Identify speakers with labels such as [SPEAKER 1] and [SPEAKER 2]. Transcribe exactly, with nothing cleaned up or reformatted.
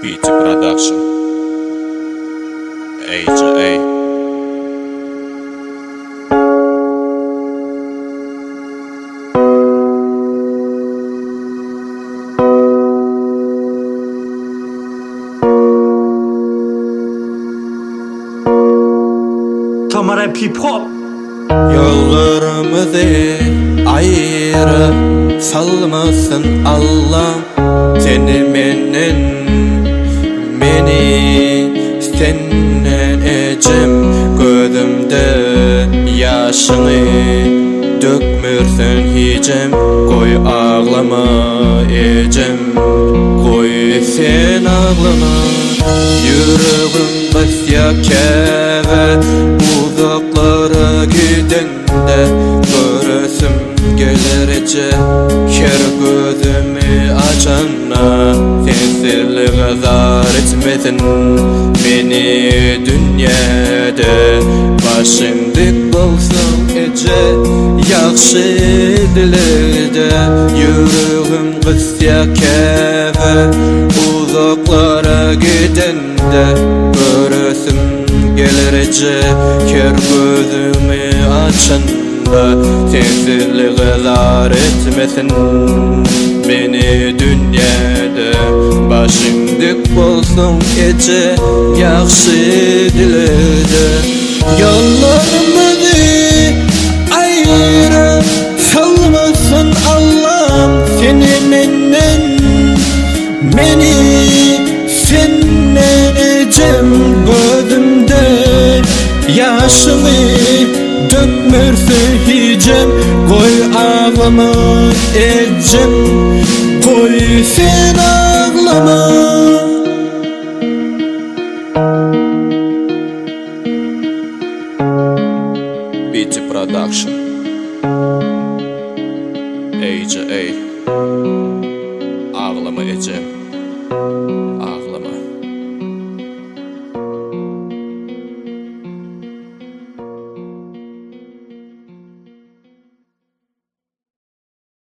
[SPEAKER 1] Beat Production. A J A.
[SPEAKER 2] Tamara P-Pop.
[SPEAKER 1] Yollarımızı ayrı salmasın Allah'ım. Seni menden, beni senden ecem. Gözümde yaşını dökmürsün hicem. Koy ağlama ecem, koy sen ağlama. Yüreğim basya keve, uzaklara gidende göresim gelir ece. Her gözümü açana sensizliğe zar etmesin beni dünyada. Başım dik bolsun ece, yaxşı dilerde. Yüreğim kısya keve, uzaklara gidende göresim gelir ece. Her gözümü açanda sensizliğe zar etmesin beni dünyada. Başım dik bolsun ece, yaxşı dilerde. Yollarımızı ayrı salmasın Allah'ım. Seni menden, beni senden ecem. Gözümde yaşımı dökmürsün hicem. Koy ağlama ecem, koy sen ağlama. Beat Production. A J A. Ağlama ecem.